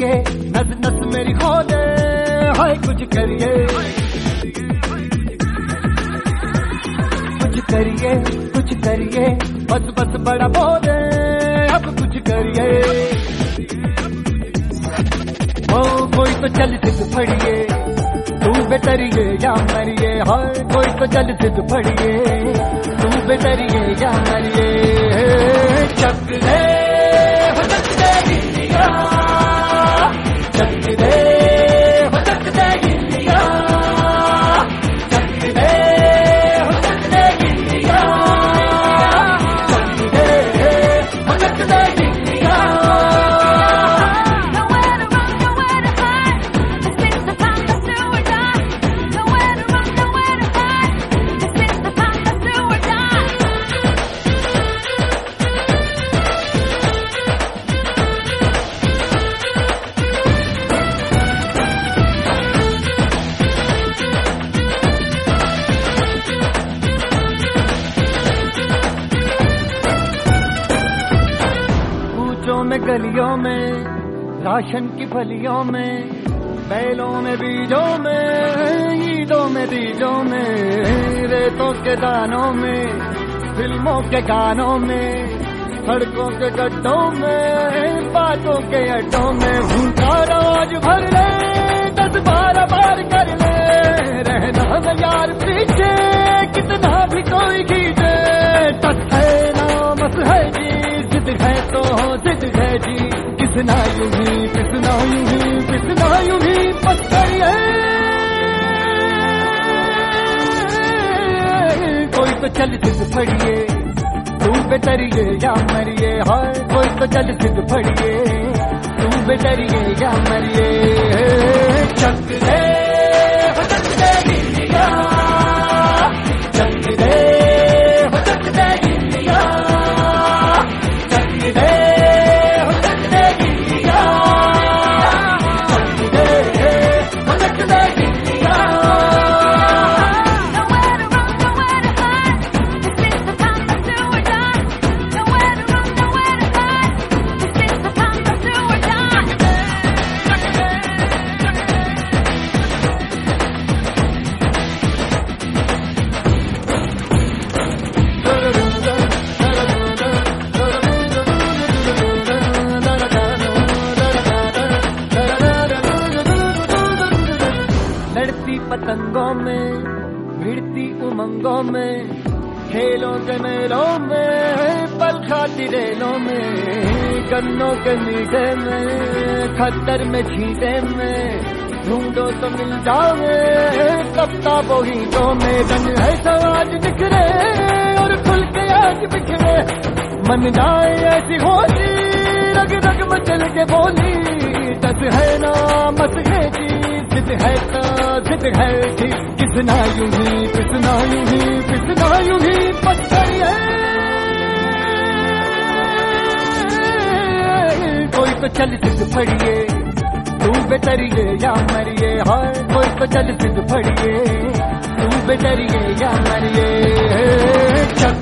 करिए, नस नस मेरी खोले, हाय कुछ करिए, कुछ करिए, बस बस बड़ा बोले, अब कुछ करिए। ओ कोई तो चल सिद्ध फड़िए, तू बेतरिए या मरिए, हाय कोई तो चल सिद्ध फड़िए, तू बेतरिए या मरिए। चक दे हो चक दे गिल्लिया, चक दे हो चक दे गिल्लिया, चक दे हो चक दे गिल्लिया, चक दे हो चक दे गिल्लिया। में गलियों में, राशन की फलियों में, बैलों में बीजों में, ईदों में बीजों में, रेतों के दानों में, फिल्मों के गानों में, सड़कों के गड्ढों में, बातों के अड्डों में, भूखा राज भर ले, 10-12 बार कर ले, रहना न यार पीछे, कितना भी कोई खींचे, तक है ना मत है जी, जिद है तो जिद है जी, किसना यूं ही, किसना यूं ही, किसना यूं ही पत्थर है। कोई तो चल सिद्ध फड़िए, तू बेतरिए या मरिए, हाय कोई तो चल सिद्ध फड़िए, तू बेतरिए या मरिए। चक दे हो चक दे गिल्लिया, चक दे हो चक दे गिल्लिया, चक दे हो चक दे गिल्लिया, चक दे हो चक दे गिल्लिया। लड़ती पतंगों में, भिड़ती उमंगों में, खेलों के मेलों में, पल खाती रेलों में, गन्नों के मीठे में, खद्दर में छींटे में, ढूंढो तो मिल जावे, कफ्ताबों हीटों में, रंग है तो आज बिखरे और खुल के आज बिखरे, मन जाए ऐसी होली, रग रग मचल के बोली, दस है ना मत है जी, जिद है तो जिद है जी, किसना यूं ही, किसना यूं ही, किसना यूं ही पत्थर है। कोई तो चल सिद्ध फड़िए, तू बेतरिए या मरिए, हाय कोई तो चल सिद्ध फड़िए, तू बेतरिए या मरिए।